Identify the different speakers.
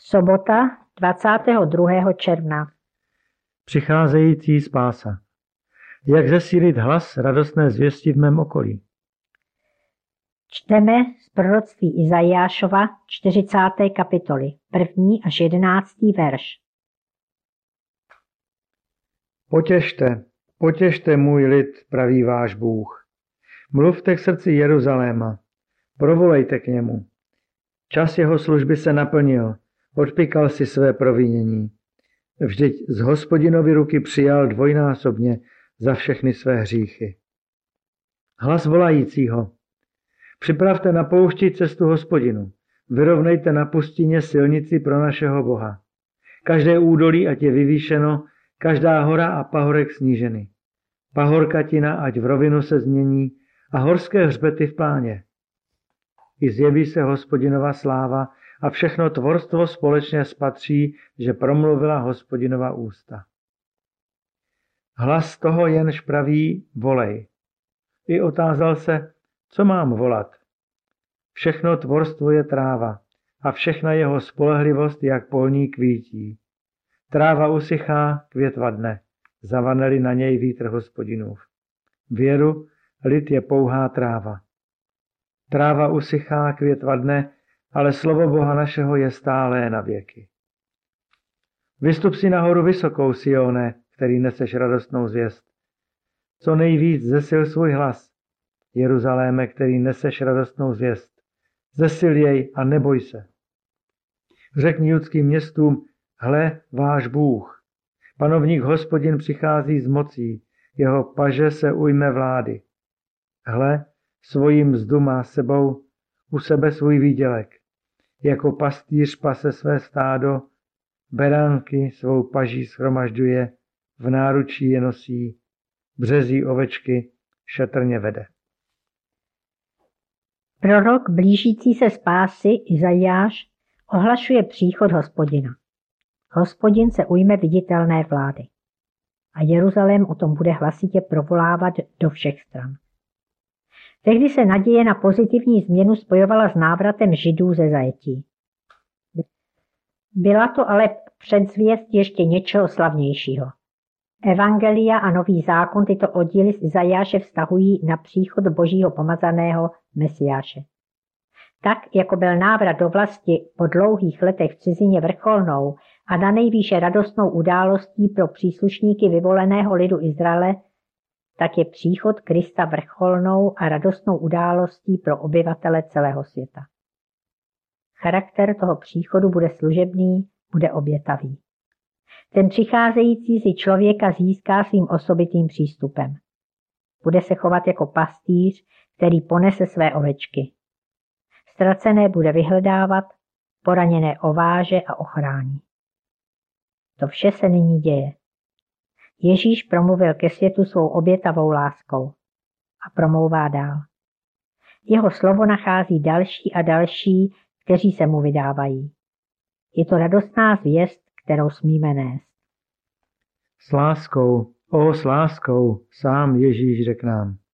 Speaker 1: Sobota 22. června.
Speaker 2: Přicházející spása. Jak zesílit hlas radostné zvěsti v mém okolí?
Speaker 1: Čteme z proroctví Izajášova 40. kapitoly, 1. až 11. verš.
Speaker 2: Potěšte můj lid, praví váš Bůh. Mluvte k srdci Jeruzaléma, provolejte k němu. Čas jeho služby se naplnil, odpykal si své provinění. Vždyť z Hospodinovy ruky přijal dvojnásobně za všechny své hříchy. Hlas volajícího. Připravte na poušti cestu Hospodinu. Vyrovnejte na pustině silnici pro našeho Boha. Každé údolí ať je vyvýšeno, každá hora a pahorek sníženy. Pahorkatina ať v rovinu se změní a horské hřbety v pláně. I zjeví se Hospodinova sláva a všechno tvorstvo společně spatří, že promluvila Hospodinova ústa. Hlas toho jenž praví volej. I otázal se, co mám volat. Všechno tvorstvo je tráva a všechna jeho spolehlivost jak polní kvítí. Tráva usychá, květ vadne, zavaneli na něj vítr Hospodinův. Věru, lid je pouhá tráva. Tráva usychá, květ vadne, ale slovo Boha našeho je stálé na věky. Vystup si nahoru vysokou, Sione, který neseš radostnou zvěst. Co nejvíc zesil svůj hlas, Jeruzaléme, který neseš radostnou zvěst. Zesil jej a neboj se. Řekni judským městům, hle, váš Bůh. Panovník Hospodin přichází z mocí, jeho paže se ujme vlády. Hle, svoji mzdu má sebou, u sebe svůj výdělek. Jako pastýř pase své stádo, beránky svou paží shromažďuje, v náručí je nosí, březí ovečky šetrně vede.
Speaker 1: Prorok blížící se spásy Izajáš ohlašuje příchod Hospodina. Hospodin se ujme viditelné vlády a Jeruzalém o tom bude hlasitě provolávat do všech stran. Tehdy se naděje na pozitivní změnu spojovala s návratem Židů ze zajetí. Byla to ale předzvěst ještě něčeho slavnějšího. Evangelia a Nový zákon tyto oddíly z Izajáše vztahují na příchod božího pomazaného Mesiáše. Tak, jako byl návrat do vlasti po dlouhých letech v cizině vrcholnou a na nejvýše radostnou událostí pro příslušníky vyvoleného lidu Izraele, tak je příchod Krista vrcholnou a radostnou událostí pro obyvatele celého světa. Charakter toho příchodu bude služebný, bude obětavý. Ten přicházející si člověka získá svým osobitým přístupem. Bude se chovat jako pastýř, který ponese své ovečky. Ztracené bude vyhledávat, poraněné ováže a ochrání. To vše se nyní děje. Ježíš promluvil ke světu svou obětavou láskou a promlouvá dál. Jeho slovo nachází další a další, kteří se mu vydávají. Je to radostná zvěst, kterou smíme nést.
Speaker 2: S láskou, sám Ježíš řekl nám.